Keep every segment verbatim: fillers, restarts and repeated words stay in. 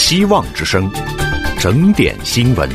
希望之声，整点新闻。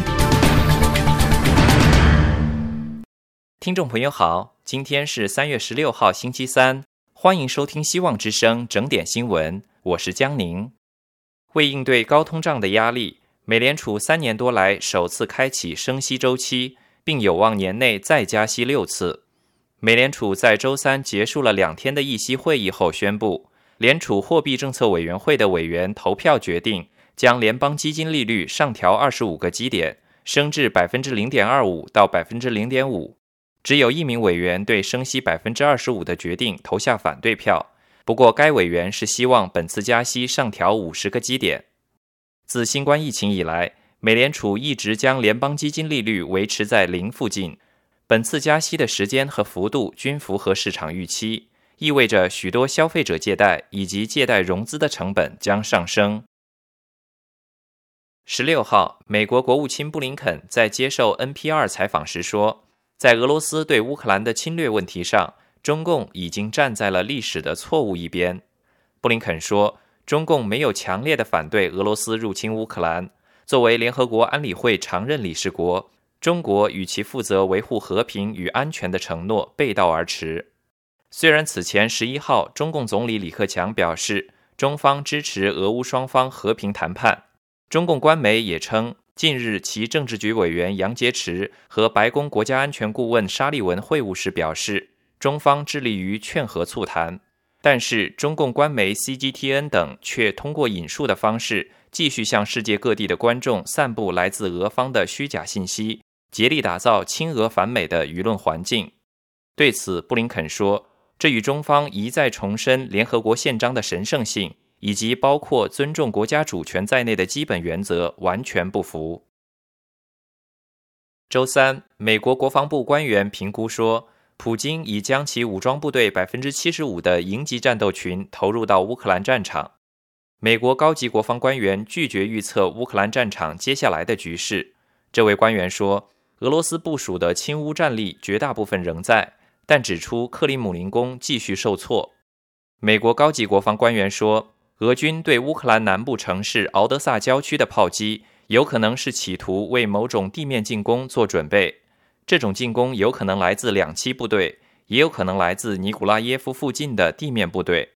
听众朋友好，今天是三月十六号星期三，欢迎收听希望之声整点新闻，我是江宁。为应对高通胀的压力，美联储三年多来首次开启升息周期，并有望年内再加息六次。美联储在周三结束了两天的议息会议后宣布，联储货币政策委员会的委员投票决定，将联邦基金利率上调二十五个基点，升至 百分之零点二五 到 百分之零点五。只有一名委员对升息 百分之二十五 的决定投下反对票，不过该委员是希望本次加息上调五十个基点。自新冠疫情以来，美联储一直将联邦基金利率维持在零附近，本次加息的时间和幅度均符合市场预期，意味着许多消费者借贷以及借贷融资的成本将上升。十六号，美国国务卿布林肯在接受 N P R 采访时说，在俄罗斯对乌克兰的侵略问题上，中共已经站在了历史的错误一边。布林肯说，中共没有强烈的反对俄罗斯入侵乌克兰，作为联合国安理会常任理事国，中国与其负责维护和平与安全的承诺背道而驰。虽然此前十一号，中共总理李克强表示，中方支持俄乌双方和平谈判，中共官媒也称，近日其政治局委员杨洁篪和白宫国家安全顾问沙利文会晤时表示，中方致力于劝和促谈，但是中共官媒 C G T N 等却通过引述的方式继续向世界各地的观众散布来自俄方的虚假信息，竭力打造亲俄反美的舆论环境。对此，布林肯说，这与中方一再重申联合国宪章的神圣性以及包括尊重国家主权在内的基本原则完全不符。周三，美国国防部官员评估说，普京已将其武装部队 百分之七十五 的营级战斗群投入到乌克兰战场。美国高级国防官员拒绝预测乌克兰战场接下来的局势。这位官员说，俄罗斯部署的亲乌战力绝大部分仍在，但指出克里姆林宫继续受挫。美国高级国防官员说，俄军对乌克兰南部城市敖德萨郊区的炮击有可能是企图为某种地面进攻做准备，这种进攻有可能来自两栖部队，也有可能来自尼古拉耶夫附近的地面部队。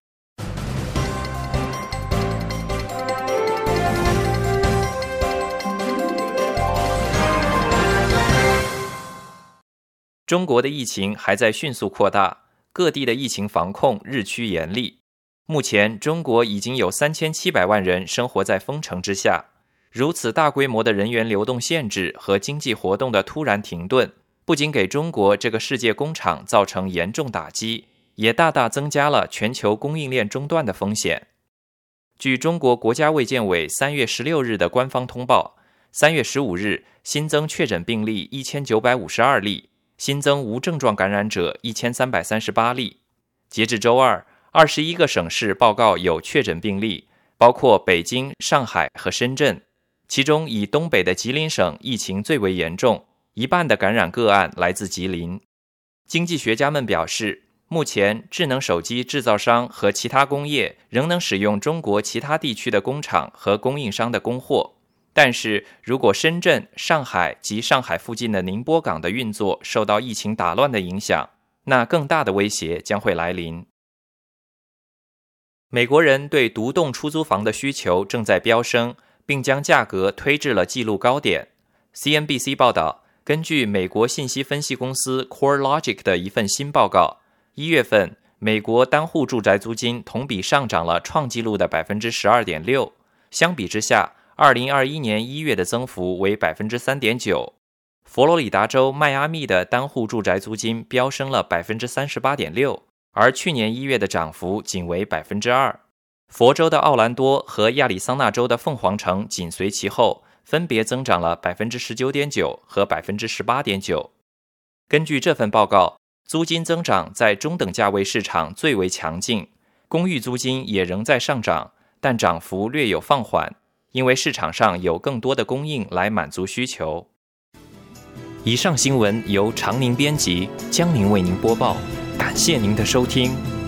中国的疫情还在迅速扩大，各地的疫情防控日趋严厉。目前，中国已经有三千七百万人生活在封城之下。如此大规模的人员流动限制和经济活动的突然停顿，不仅给中国这个世界工厂造成严重打击，也大大增加了全球供应链中断的风险。据中国国家卫健委三月十六日的官方通报，三月十五日新增确诊病例一千九百五十二例，新增无症状感染者一千三百三十八例。截至周二，二十一个省市报告有确诊病例，包括北京、上海和深圳。其中以东北的吉林省疫情最为严重，一半的感染个案来自吉林。经济学家们表示，目前智能手机制造商和其他工业仍能使用中国其他地区的工厂和供应商的供货，但是如果深圳、上海及上海附近的宁波港的运作受到疫情打乱的影响，那更大的威胁将会来临。美国人对独栋出租房的需求正在飙升，并将价格推至了纪录高点。C N B C 报道，根据美国信息分析公司 CoreLogic 的一份新报告，一月份美国单户住宅租金同比上涨了创纪录的 百分之十二点六， 相比之下，二零二一年一月的增幅为 百分之三点九。佛罗里达州迈阿密的单户住宅租金飙升了 百分之三十八点六， 而去年一月的涨幅仅为 百分之二。佛州的奥兰多和亚利桑那州的凤凰城紧随其后，分别增长了 百分之十九点九 和 百分之十八点九。根据这份报告，租金增长在中等价位市场最为强劲，公寓租金也仍在上涨，但涨幅略有放缓，因为市场上有更多的供应来满足需求。以上新闻由常宁编辑，江宁为您播报，感谢您的收听。